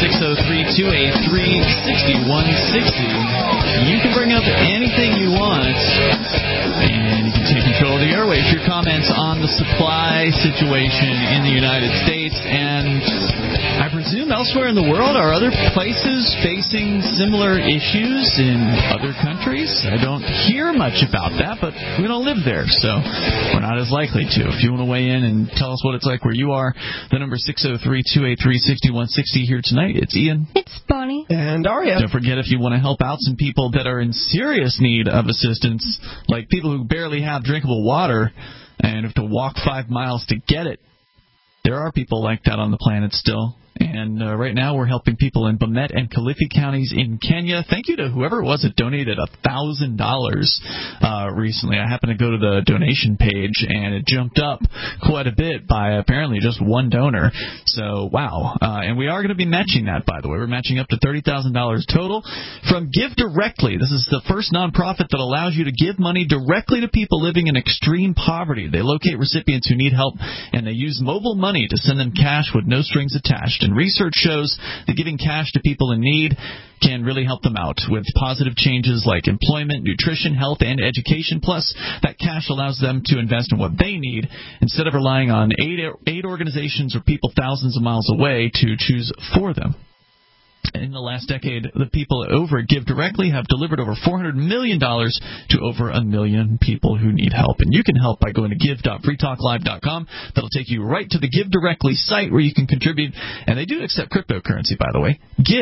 603-283-6160. You can bring up anything you want, and you can take control of the airwaves. Your comments on the supply situation in the United States, and I presume elsewhere in the world. Are other places facing similar issues in other countries? I don't hear much about that, but we don't live there, so we're not as likely to. If you want to weigh in and tell us what it's like where you are, the number 603-283-6160 here tonight. It's Ian. It's Bonnie. And Aria. Don't forget, if you want to help out some people that are in serious need of assistance, like people who barely have drinkable water and have to walk 5 miles to get it, there are people like that on the planet still. And right now we're helping people in Bomet and Kilifi counties in Kenya. Thank you to whoever it was that donated $1,000 recently. I happened to go to the donation page, and it jumped up quite a bit by apparently just one donor. So, wow. And we are going to be matching that, by the way. We're matching up to $30,000 total from Give Directly. This is the first nonprofit that allows you to give money directly to people living in extreme poverty. They locate recipients who need help, and they use mobile money to send them cash with no strings attached. And research shows that giving cash to people in need can really help them out with positive changes like employment, nutrition, health, and education. Plus, that cash allows them to invest in what they need instead of relying on aid organizations or people thousands of miles away to choose for them. In the last decade, the people over at Give Directly have delivered over $400 million to over 1 million people who need help. And you can help by going to give.freetalklive.com. That'll take you right to the Give Directly site where you can contribute. And they do accept cryptocurrency, by the way.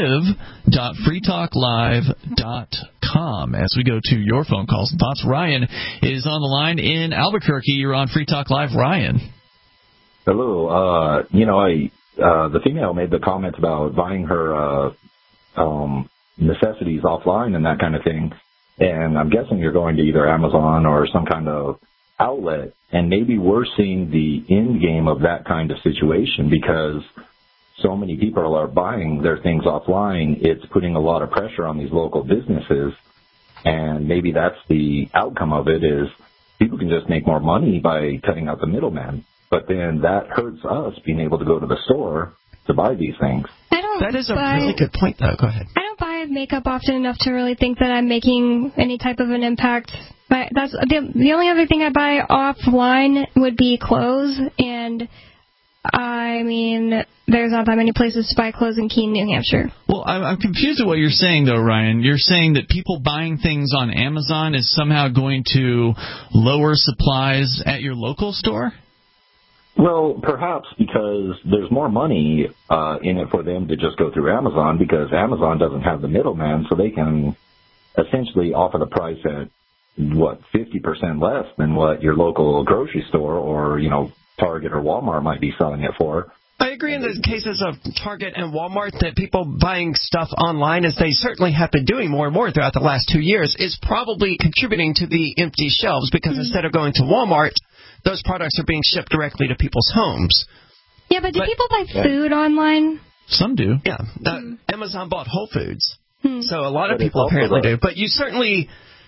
Give.freetalklive.com. As we go to your phone calls and thoughts, Ryan is on the line in Albuquerque. You're on Free Talk Live. Ryan. Hello. The female made the comment about buying her necessities offline and that kind of thing. And I'm guessing you're going to either Amazon or some kind of outlet. And maybe we're seeing the end game of that kind of situation because so many people are buying their things offline. It's putting a lot of pressure on these local businesses. And maybe that's the outcome of it is people can just make more money by cutting out the middleman. But then that hurts us being able to go to the store to buy these things. That is a really good point, though. Go ahead. I don't buy makeup often enough to really think that I'm making any type of an impact That's the only other thing I buy offline would be clothes, and I mean, there's not that many places to buy clothes in Keene, New Hampshire. Well, I'm confused at what you're saying, though, Ryan. You're saying that people buying things on Amazon is somehow going to lower supplies at your local store? Well, perhaps because there's more money in it for them to just go through Amazon, because Amazon doesn't have the middleman, so they can essentially offer the price at, 50% less than what your local grocery store or, Target or Walmart might be selling it for. I agree in the cases of Target and Walmart that people buying stuff online, as they certainly have been doing more and more throughout the last 2 years, is probably contributing to the empty shelves, because instead of going to Walmart, those products are being shipped directly to people's homes. Yeah, but do people buy food online? Some do. Yeah. Amazon bought Whole Foods. So a lot of people apparently do. But you certainly...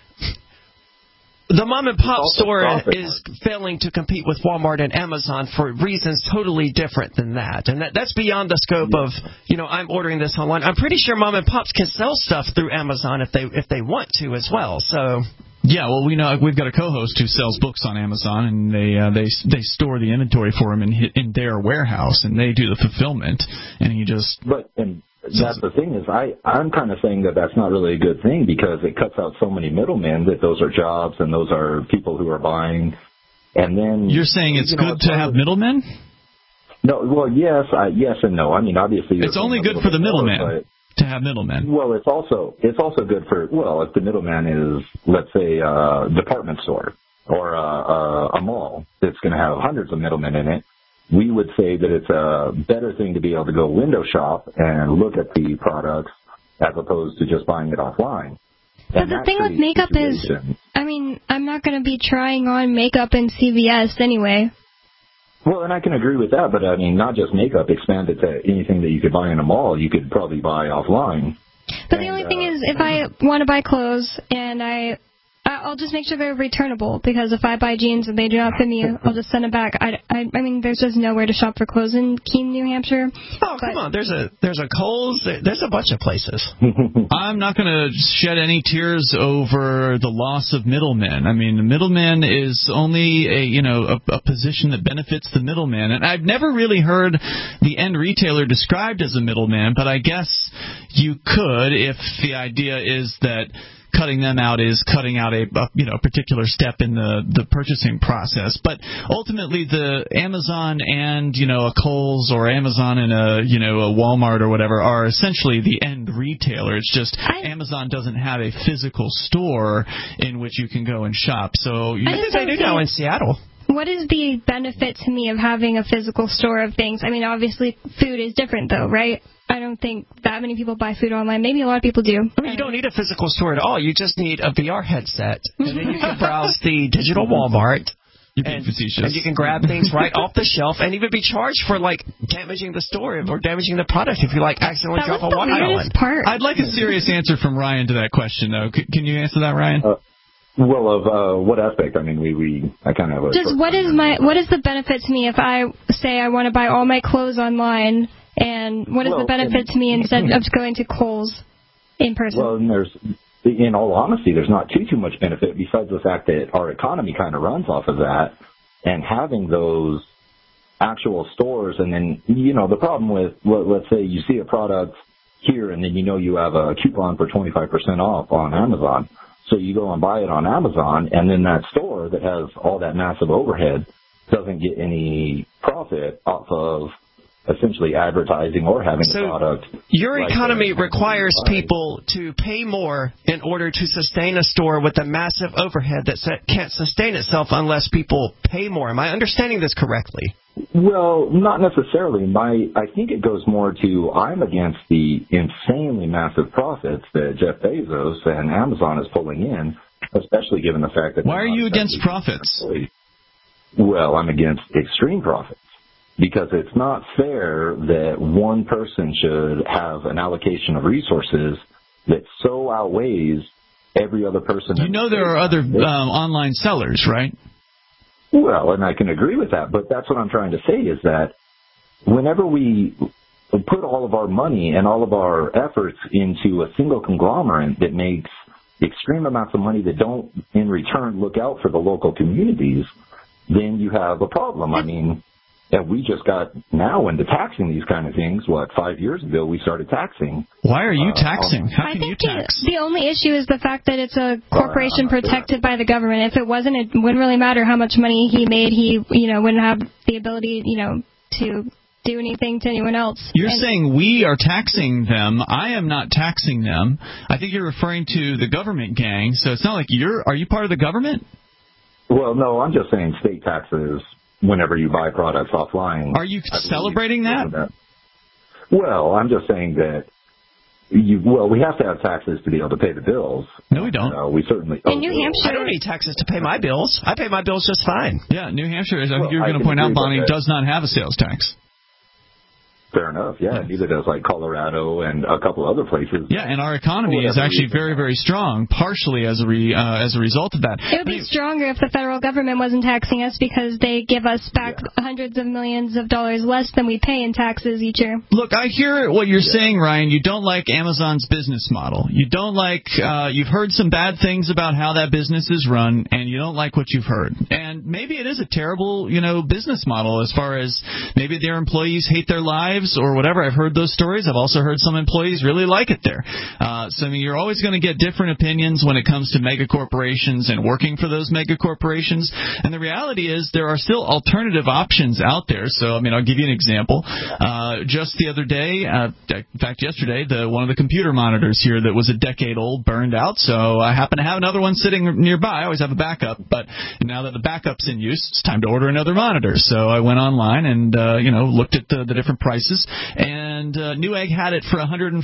The mom-and-pop store is failing to compete with Walmart and Amazon for reasons totally different than that. And that's beyond the scope of, I'm ordering this online. I'm pretty sure mom-and-pops can sell stuff through Amazon if they want to as well. So... Yeah, well, we know we've got a co-host who sells books on Amazon, and they store the inventory for him in their warehouse, and they do the fulfillment, and he just... That's the thing is, I'm kind of saying that that's not really a good thing, because it cuts out so many middlemen, that those are jobs and those are people who are buying. And then you're saying it's good to have middlemen? No, well, yes and no. I mean, obviously it's only good for the middleman to have middlemen. Well, it's also good for, if the middleman is, let's say, a department store or a mall that's going to have hundreds of middlemen in it. We would say that it's a better thing to be able to go window shop and look at the products as opposed to just buying it offline. But the thing with makeup is, I'm not going to be trying on makeup in CVS anyway. Well, and I can agree with that, but not just makeup. Expand it to anything that you could buy in a mall, you could probably buy offline. But the only thing is, if I want to buy clothes and I'll just make sure they're returnable, because if I buy jeans and they do not fit me, I'll just send them back. I mean, there's just nowhere to shop for clothes in Keene, New Hampshire. Oh, come on. There's a Kohl's. There's a bunch of places. I'm not going to shed any tears over the loss of middlemen. I mean, the middleman is only a position that benefits the middleman. And I've never really heard the end retailer described as a middleman, but I guess you could if the idea is that cutting them out is cutting out a particular step in the purchasing process. But ultimately, the Amazon and a Kohl's or Amazon and a Walmart or whatever are essentially the end retailer. It's just Amazon doesn't have a physical store in which you can go and shop. So I think they do now in Seattle. What is the benefit to me of having a physical store of things? I mean, obviously, food is different, though, right? I don't think that many people buy food online. Maybe a lot of people do. I mean, you don't need a physical store at all. You just need a VR headset, and then you can browse the digital Walmart. You're being facetious. And you can grab things right off the shelf and even be charged for, damaging the store or damaging the product if you, accidentally drop a water on. I'd like a serious answer from Ryan to that question, though. Can you answer that, Ryan? Well, of what aspect? I mean, I kind of have a... Just what is the benefit to me if I say I want to buy all my clothes online, and what is the benefit to me instead of going to Kohl's in person? Well, in all honesty, there's not too much benefit besides the fact that our economy kind of runs off of that, and having those actual stores, and then, the problem with, let's say you see a product here, and then you have a coupon for 25% off on Amazon. So you go and buy it on Amazon, and then that store that has all that massive overhead doesn't get any profit off of essentially advertising or having the product. Your economy requires people to pay more in order to sustain a store with a massive overhead that can't sustain itself unless people pay more. Am I understanding this correctly? Well, not necessarily. I think it goes more to I'm against the insanely massive profits that Jeff Bezos and Amazon is pulling in, especially given the fact that... Why are you against profits? Well, I'm against extreme profits. Because it's not fair that one person should have an allocation of resources that so outweighs every other person. There are other online sellers, right? Well, and I can agree with that, but that's what I'm trying to say is that whenever we put all of our money and all of our efforts into a single conglomerate that makes extreme amounts of money that don't, in return, look out for the local communities, then you have a problem. I mean, and we just got now into taxing these kind of things. 5 years ago we started taxing. Why are you taxing? How can you tax? The only issue is the fact that it's a corporation protected by the government. If it wasn't, it wouldn't really matter how much money he made. He, wouldn't have the ability, to do anything to anyone else. You're saying we are taxing them. I am not taxing them. I think you're referring to the government gang. So it's not like are you part of the government? Well, no, I'm just saying state taxes whenever you buy products offline. Are you celebrating that? Well, I'm just saying that we have to have taxes to be able to pay the bills. No, we don't. We certainly. In New Hampshire, I don't need taxes to pay my bills. I pay my bills just fine. Yeah, New Hampshire, as you're going to point out, Bonnie, does not have a sales tax. Fair enough. Yeah, neither does Colorado and a couple other places. Yeah, and our economy is actually very, very strong, partially as a result of that. It would be stronger if the federal government wasn't taxing us because they give us back hundreds of millions of dollars less than we pay in taxes each year. Look, I hear what you're saying, Ryan. You don't like Amazon's business model. You don't like. You've heard some bad things about how that business is run, and you don't like what you've heard. And maybe it is a terrible, business model as far as maybe their employees hate their lives or whatever. I've heard those stories. I've also heard some employees really like it there. So, you're always going to get different opinions when it comes to mega corporations and working for those mega corporations. And the reality is there are still alternative options out there. So, I'll give you an example. Just the other day, in fact, yesterday, one of the computer monitors here that was a decade old burned out. So I happen to have another one sitting nearby. I always have a backup. But now that the backup's in use, it's time to order another monitor. So I went online and, looked at the different prices. And Newegg had it for $149,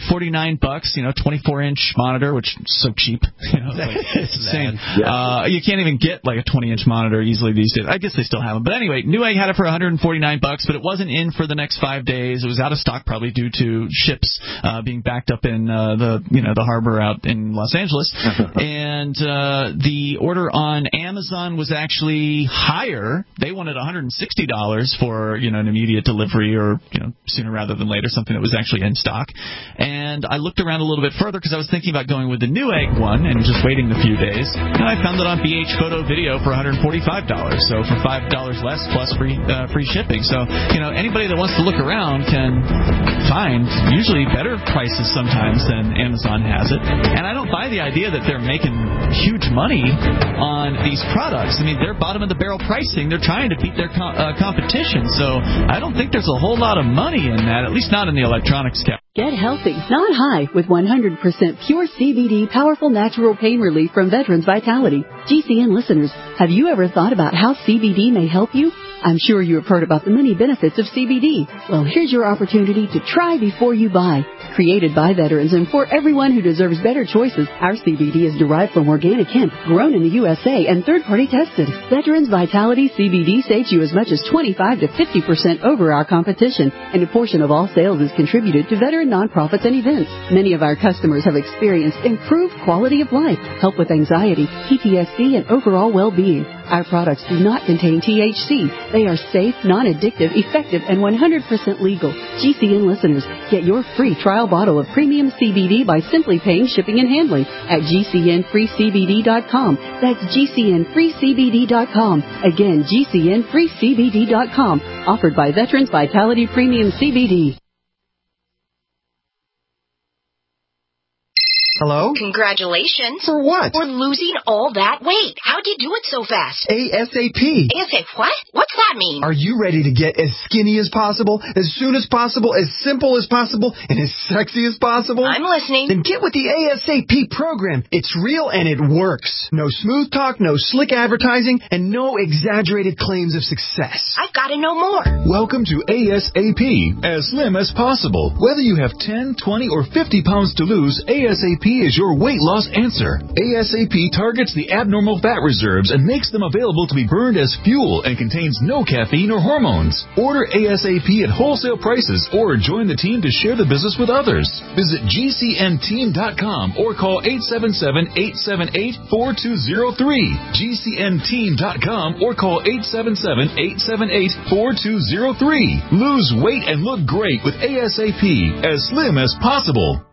24-inch monitor, which is so cheap. It's insane. You can't even get a 20-inch monitor easily these days. I guess they still have them. But anyway, Newegg had it for $149, but it wasn't in for the next 5 days. It was out of stock probably due to ships being backed up in the harbor out in Los Angeles. And the order on Amazon was actually higher. They wanted $160 for an immediate delivery or sooner rather than later, something that was actually in stock. And I looked around a little bit further because I was thinking about going with the Newegg one and just waiting a few days. And I found it on BH Photo Video for $145, so for $5 less plus free shipping. So, anybody that wants to look around can find usually better prices sometimes than Amazon has it. And I don't buy the idea that they're making huge money on these products. They're bottom of the barrel pricing. They're trying to beat their competition. So I don't think there's a whole lot of money in that, at least not in the electronics category. Get healthy, not high, with 100% pure CBD powerful natural pain relief from Veterans Vitality. GCN listeners, have you ever thought about how CBD may help you? I'm sure you have heard about the many benefits of CBD. Well, here's your opportunity to try before you buy. Created by veterans and for everyone who deserves better choices, our CBD is derived from organic hemp, grown in the USA, and third-party tested. Veterans Vitality CBD saves you as much as 25 to 50% over our competition, and a portion of all sales is contributed to veteran nonprofits and events. Many of our customers have experienced improved quality of life, help with anxiety, PTSD, and overall well-being. Our products do not contain THC. They are safe, non-addictive, effective, and 100% legal. GCN listeners, get your free trial bottle of premium CBD by simply paying shipping and handling at GCNFreeCBD.com. That's GCNFreeCBD.com. Again, GCNFreeCBD.com. Offered by Veterans Vitality Premium CBD. Hello? Congratulations. For what? For losing all that weight. How'd you do it so fast? ASAP. ASAP what? What's that mean? Are you ready to get as skinny as possible, as soon as possible, as simple as possible, and as sexy as possible? I'm listening. Then get with the ASAP program. It's real and it works. No smooth talk, no slick advertising, and no exaggerated claims of success. I've got to know more. Welcome to ASAP, as slim as possible. Whether you have 10, 20, or 50 pounds to lose, ASAP is your weight loss answer. ASAP targets the abnormal fat reserves and makes them available to be burned as fuel and contains no caffeine or hormones. Order ASAP at wholesale prices or join the team to share the business with others. Visit GCNteam.com or call 877-878-4203. GCNteam.com or call 877-878-4203. Lose weight and look great with ASAP, as slim as possible.